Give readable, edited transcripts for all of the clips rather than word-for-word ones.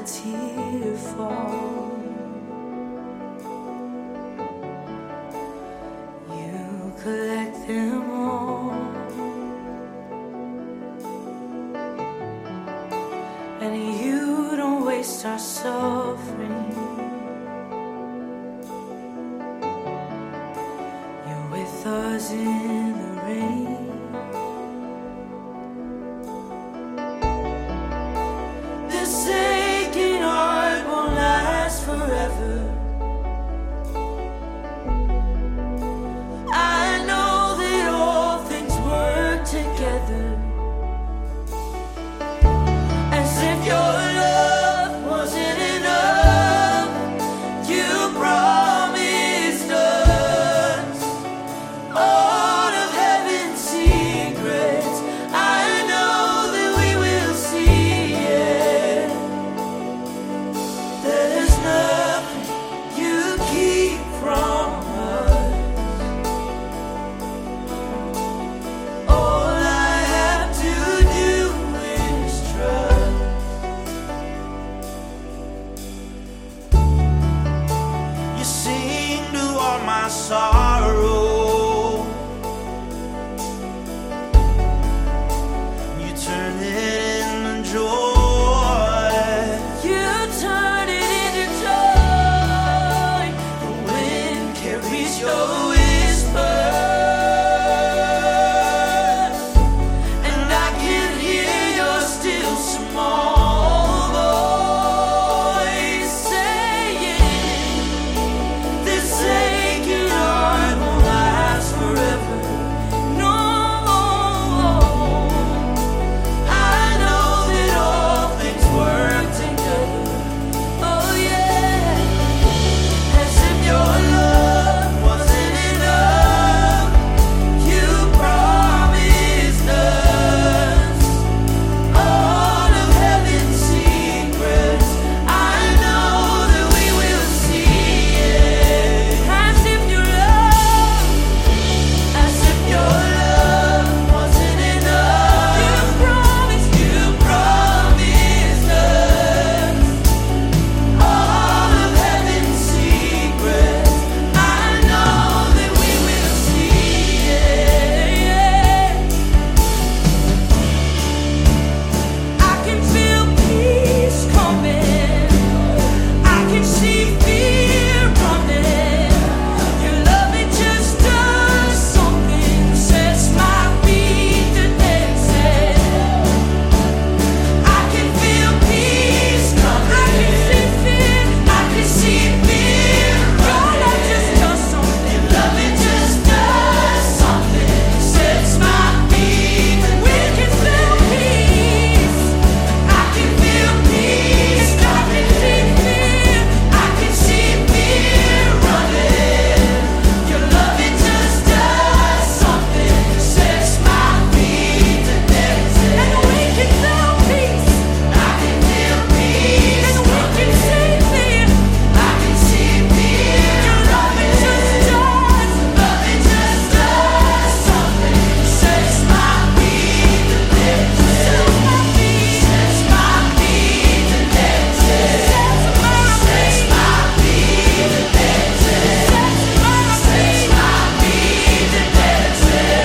tear fall. You collect them all, and you don't waste our suffering. You're with us in the rain. Sorrow, you turn it into joy. You turn it into joy. The wind carries your whisper, and I can hear your still small voice saying, this aching heart won't last forever. No, I know that all things work together. Oh yeah, as if your love wasn't enough, you promised us all of heaven's secrets. I know that we will see it. As if your love wasn't enough, you promised us all of heaven's secrets. I know that we will see it. I can feel peace coming. I can see fear running. Your love, it just does something, sets my feet to dancing. I can feel peace coming. I can see fear running. Your love just does something. Your love, it just does something, sets my feet to dancing. We can feel peace. I can feel peace. I can see fear. I can see fear running. Your love, it just does something, sets my feet to dancing. And we can feel peace. I can feel peace. And we can see fear. I can see fear. Your love, it just does. Love, it just does something, sets my feet to dancing. Sets my feet to dancing. Sets my feet to dancing. Sets my feet to dancing.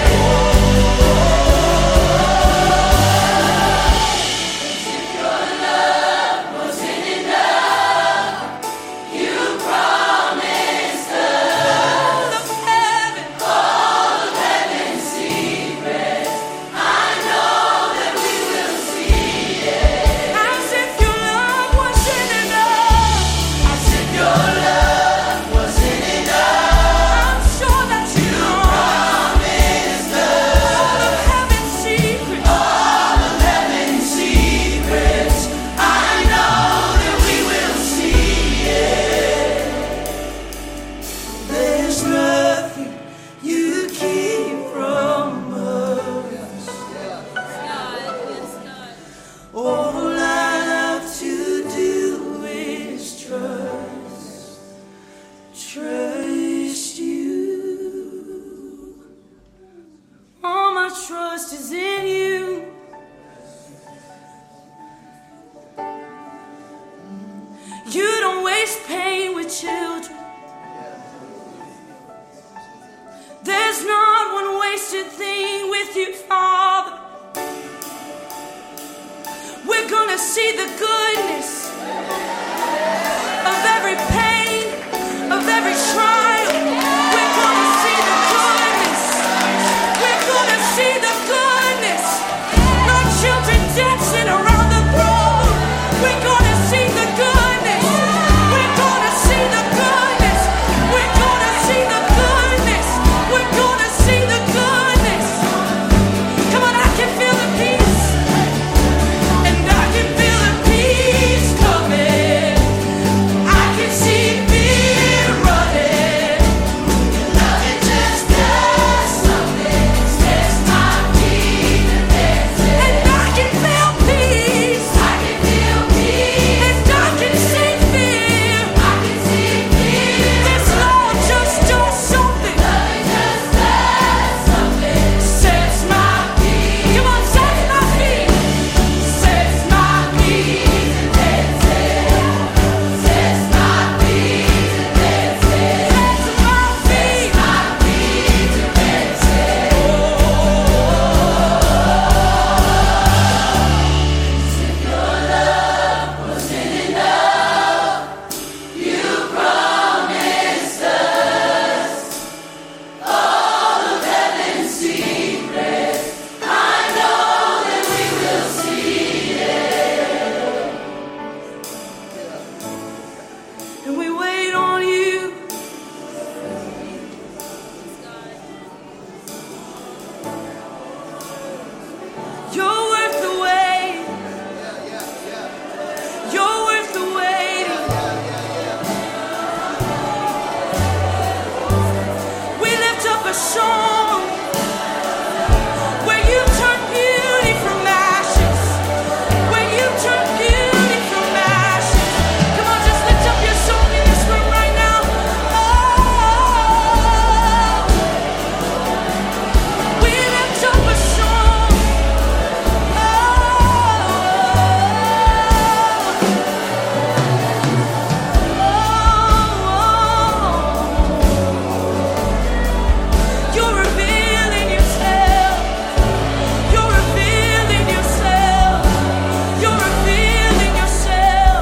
Your love wasn't enough. You promised us all of heaven's secrets. I know that we will see it. As if your love wasn't enough. As if your love wasn't enough. I'm sure that you promised us all of heaven's secrets. All of heaven's secrets. I know that we will see it. There's nothing you keep from us. All I have to do is trust you. All my trust is in you. your children. There's not one wasted thing with you, Father. We're gonna see the goodness of every pain, of every trial. We're gonna see the goodness. We're gonna see the goodness. No children dancing around the throne. We're gonna see the goodness. We're gonna see the goodness. We're gonna see the goodness. We're gonna see the goodness. Come on, I can feel the peace. And I can feel the peace coming. I can see fear running. Your love, it just does something. Sets my feet a dancing. And I can feel peace. I can feel peace. And I can see fear. I can see fear. This love just does something. Love, it just does something. Sets my feet. Come on, sets my feet. Sets my feet a dancing. Sets my feet a dancing. Sets my feet. My feet a dancing. If your love wasn't enough, you promised us all of heaven's secrets. I know that we will see it. And we wait on you. You're worth the wait. You're worth the waiting. We lift up a song where you turn beauty from ashes. Where you turn beauty from ashes. Come on, just lift up your song in this room right now. Oh, we lift up a song. You're revealing yourself. You're revealing yourself. You're revealing yourself.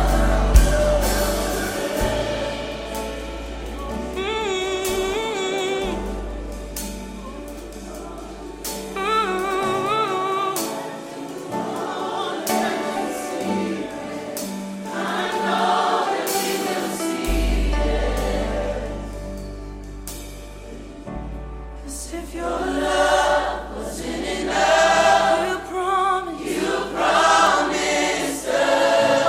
As if your love wasn't enough, you promised us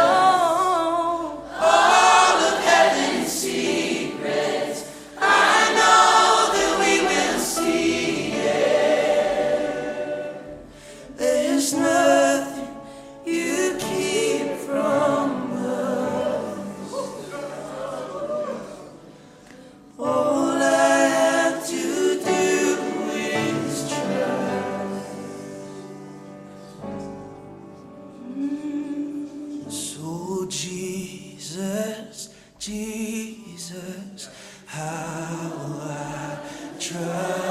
all of heaven's secrets. I know that we will see it. There's nothing you keep from us. All I have to do is trust. So Jesus, how I trust.